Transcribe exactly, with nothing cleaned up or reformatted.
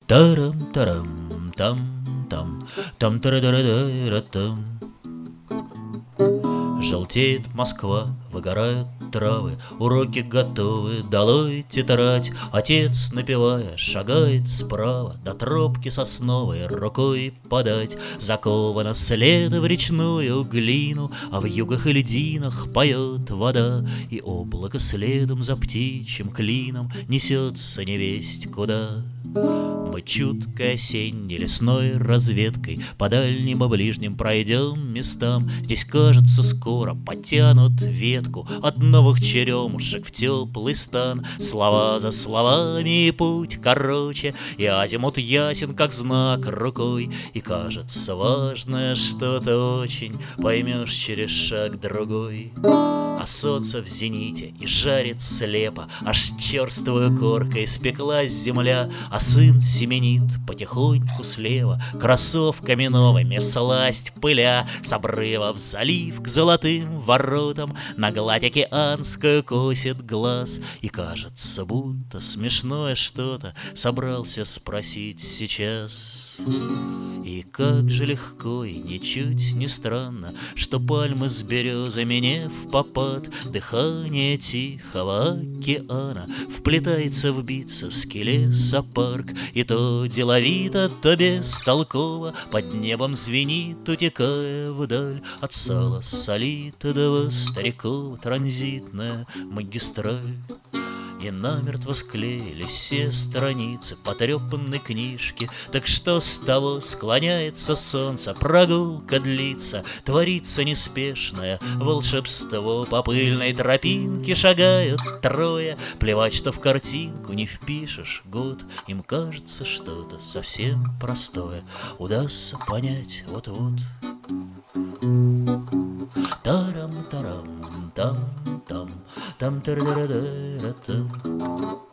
Тарам-тарам, там-там, там-тара-дара-дара-там. Желтеет Москва, выгорают травы, уроки готовы, долой тетрадь. Отец, напевая, шагает справа, до тропки сосновой рукой подать. Заковано следа в речную глину, а в югах и льдинах поет вода. И облако следом за птичьим клином несется невесть куда. Мы чуткой осенней лесной разведкой по дальним и ближним пройдем местам. Здесь, кажется, скоро потянут ветку от новых черемушек в теплый стан. Слова за словами и путь короче, и азимут ясен, как знак рукой. И кажется, важное что-то очень поймешь через шаг другой. А солнце в зените и жарит слепо, аж черствую коркой спеклась земля. А сын семенит потихоньку слева, кроссовками новыми всласть пыля. С обрыва в залив к золотым воротам на гладь океанскую косит глаз. И кажется, будто смешное что-то собрался спросить сейчас. И как же легко и ничуть не странно, что пальмы с березами не впопад. Дыхание тихого океана вплетается в бицевский лесопарк. И то деловито, то бестолково под небом звенит, утекая вдаль. От сала солита до Старикова транзитная магистраль. И намертво склеились все страницы потрепанной книжки. Так что с того склоняется солнце, прогулка длится, творится неспешное волшебство. По пыльной тропинке шагают трое, плевать, что в картинку не впишешь год. Им кажется что-то совсем простое удастся понять вот-вот. Тарам-тарам, там-там, там-тара-дара-дара-там.